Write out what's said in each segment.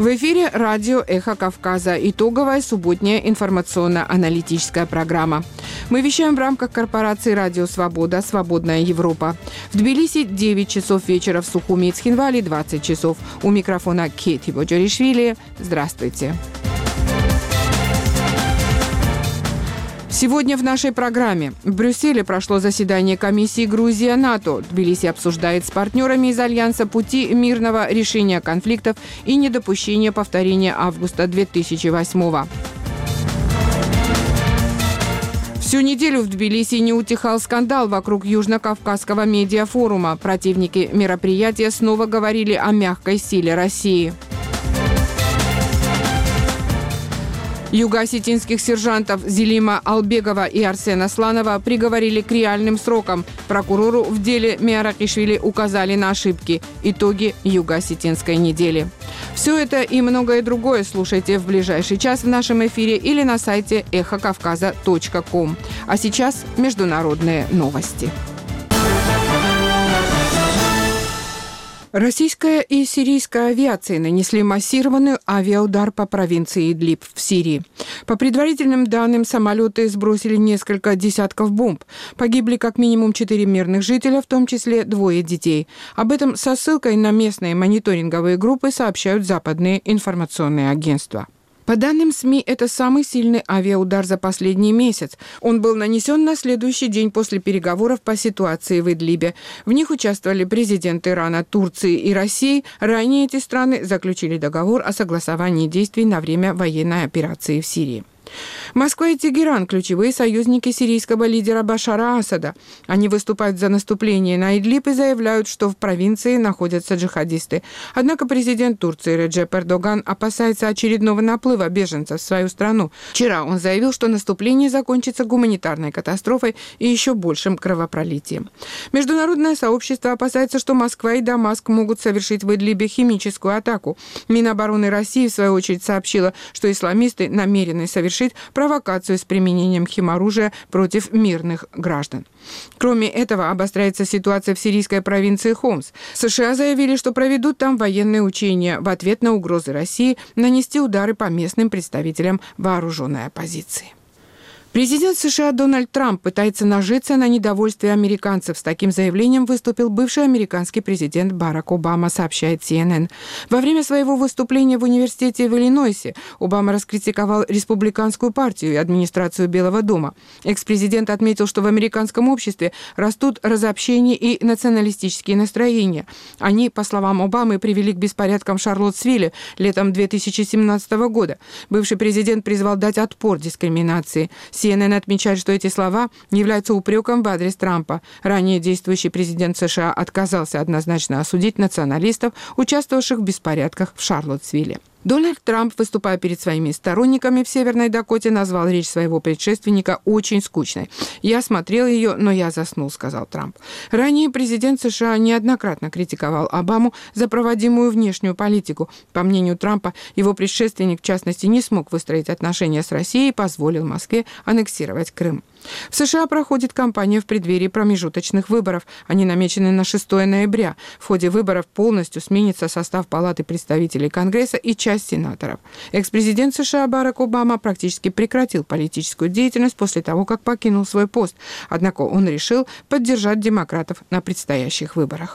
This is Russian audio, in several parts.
В эфире радио «Эхо Кавказа». Итоговая субботняя информационно-аналитическая программа. Мы вещаем в рамках корпорации «Радио Свобода. Свободная Европа». В Тбилиси 9 часов вечера, в Сухуми и Цхинвале 20 часов. У микрофона Кети Боджоришвили. Здравствуйте. Сегодня в нашей программе. В Брюсселе прошло заседание комиссии Грузия-НАТО. Тбилиси обсуждает с партнерами из Альянса пути мирного решения конфликтов и недопущения повторения августа 2008-го. Всю неделю в Тбилиси не утихал скандал вокруг Южно-Кавказского медиафорума. Противники мероприятия снова говорили о мягкой силе России. Юго-осетинских сержантов Зелима Албегова и Арсена Сланова приговорили к реальным срокам. Прокурору в деле Миаракишвили указали на ошибки. Итоги Юго-осетинской недели. Все это и многое другое слушайте в ближайший час в нашем эфире или на сайте эхокавказа.ком. А сейчас международные новости. Российская и сирийская авиации нанесли массированный авиаудар по провинции Идлиб в Сирии. По предварительным данным, самолеты сбросили несколько десятков бомб. Погибли как минимум 4 мирных жителя, в том числе 2 детей. Об этом со ссылкой на местные мониторинговые группы сообщают западные информационные агентства. По данным СМИ, это самый сильный авиаудар за последний месяц. Он был нанесен на следующий день после переговоров по ситуации в Идлибе. В них участвовали президенты Ирана, Турции и России. Ранее эти страны заключили договор о согласовании действий на время военной операции в Сирии. Москва и Тегеран – ключевые союзники сирийского лидера Башара Асада. Они выступают за наступление на Идлиб и заявляют, что в провинции находятся джихадисты. Однако президент Турции Реджеп Эрдоган опасается очередного наплыва беженцев в свою страну. Вчера он заявил, что наступление закончится гуманитарной катастрофой и еще большим кровопролитием. Международное сообщество опасается, что Москва и Дамаск могут совершить в Идлибе химическую атаку. Минобороны России, в свою очередь, сообщила, что исламисты намерены совершить провокацию с применением химоружия против мирных граждан. Кроме этого, обостряется ситуация в сирийской провинции Хомс. США заявили, что проведут там военные учения в ответ на угрозы России нанести удары по местным представителям вооруженной оппозиции. Президент США Дональд Трамп пытается нажиться на недовольстве американцев. С таким заявлением выступил бывший американский президент Барак Обама, сообщает CNN. Во время своего выступления в университете в Иллинойсе Обама раскритиковал республиканскую партию и администрацию Белого дома. Экс-президент отметил, что в американском обществе растут разобщение и националистические настроения. Они, по словам Обамы, привели к беспорядкам в Шарлоттсвилле летом 2017 года. Бывший президент призвал дать отпор дискриминации. CNN отмечает, что эти слова являются упреком в адрес Трампа. Ранее действующий президент США отказался однозначно осудить националистов, участвовавших в беспорядках в Шарлоттсвилле. Дональд Трамп, выступая перед своими сторонниками в Северной Дакоте, назвал речь своего предшественника очень скучной. «Я смотрел ее, но я заснул», — сказал Трамп. Ранее президент США неоднократно критиковал Обаму за проводимую внешнюю политику. По мнению Трампа, его предшественник, в частности, не смог выстроить отношения с Россией и позволил Москве аннексировать Крым. В США проходит кампания в преддверии промежуточных выборов. Они намечены на 6 ноября. В ходе выборов полностью сменится состав Палаты представителей Конгресса и часть сенаторов. Экс-президент США Барак Обама практически прекратил политическую деятельность после того, как покинул свой пост. Однако он решил поддержать демократов на предстоящих выборах.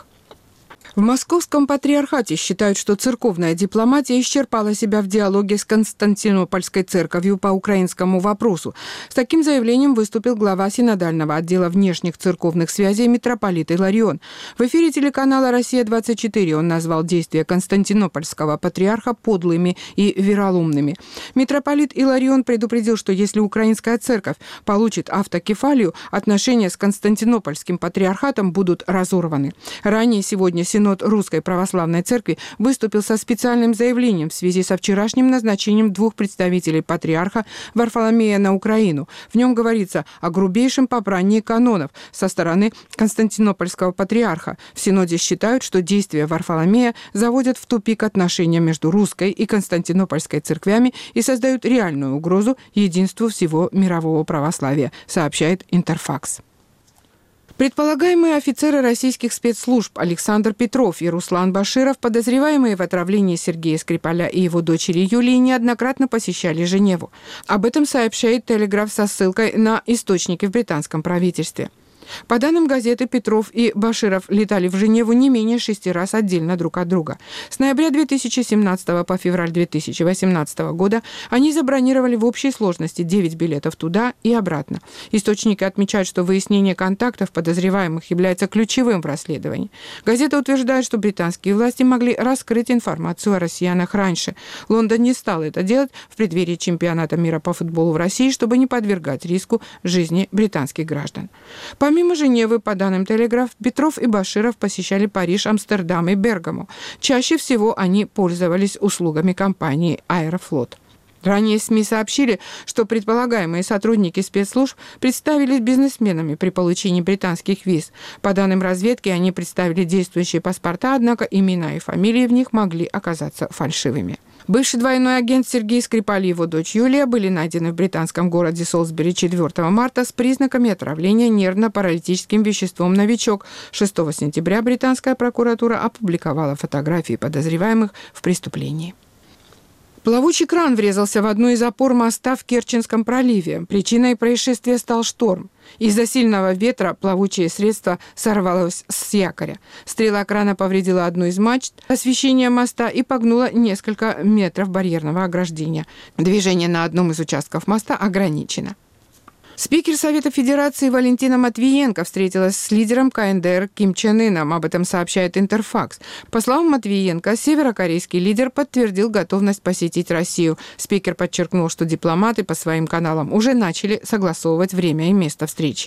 В Московском патриархате считают, что церковная дипломатия исчерпала себя в диалоге с Константинопольской церковью по украинскому вопросу. С таким заявлением выступил глава синодального отдела внешних церковных связей митрополит Иларион. В эфире телеканала «Россия-24» он назвал действия Константинопольского патриарха подлыми и вероломными. Митрополит Иларион предупредил, что если украинская церковь получит автокефалию, отношения с Константинопольским патриархатом будут разорваны. Ранее сегодня Синод Русской Православной Церкви выступил со специальным заявлением в связи со вчерашним назначением 2 представителей патриарха Варфоломея на Украину. В нем говорится о грубейшем попрании канонов со стороны Константинопольского патриарха. В Синоде считают, что действия Варфоломея заводят в тупик отношения между Русской и Константинопольской церквями и создают реальную угрозу единству всего мирового православия, сообщает Интерфакс. Предполагаемые офицеры российских спецслужб Александр Петров и Руслан Баширов, подозреваемые в отравлении Сергея Скрипаля и его дочери Юлии, неоднократно посещали Женеву. Об этом сообщает «Телеграф» со ссылкой на источники в британском правительстве. По данным газеты, Петров и Баширов летали в Женеву не менее 6 раз отдельно друг от друга. С ноября 2017 по февраль 2018 года они забронировали в общей сложности 9 билетов туда и обратно. Источники отмечают, что выяснение контактов подозреваемых является ключевым в расследовании. Газета утверждает, что британские власти могли раскрыть информацию о россиянах раньше. Лондон не стал это делать в преддверии чемпионата мира по футболу в России, чтобы не подвергать риску жизни британских граждан. Помимо Женевы, по данным «Телеграф», Петров и Баширов посещали Париж, Амстердам и Бергаму. Чаще всего они пользовались услугами компании «Аэрофлот». Ранее СМИ сообщили, что предполагаемые сотрудники спецслужб представились бизнесменами при получении британских виз. По данным разведки, они представили действующие паспорта, однако имена и фамилии в них могли оказаться фальшивыми. Бывший двойной агент Сергей Скрипаль и его дочь Юлия были найдены в британском городе Солсбери 4 марта с признаками отравления нервно-паралитическим веществом «Новичок». 6 сентября британская прокуратура опубликовала фотографии подозреваемых в преступлении. Плавучий кран врезался в одну из опор моста в Керченском проливе. Причиной происшествия стал шторм. Из-за сильного ветра плавучее средство сорвалось с якоря. Стрела крана повредила одну из мачт освещения моста и погнула несколько метров барьерного ограждения. Движение на одном из участков моста ограничено. Спикер Совета Федерации Валентина Матвиенко встретилась с лидером КНДР Ким Чен Ыном. Об этом сообщает Интерфакс. По словам Матвиенко, северокорейский лидер подтвердил готовность посетить Россию. Спикер подчеркнул, что дипломаты по своим каналам уже начали согласовывать время и место встречи.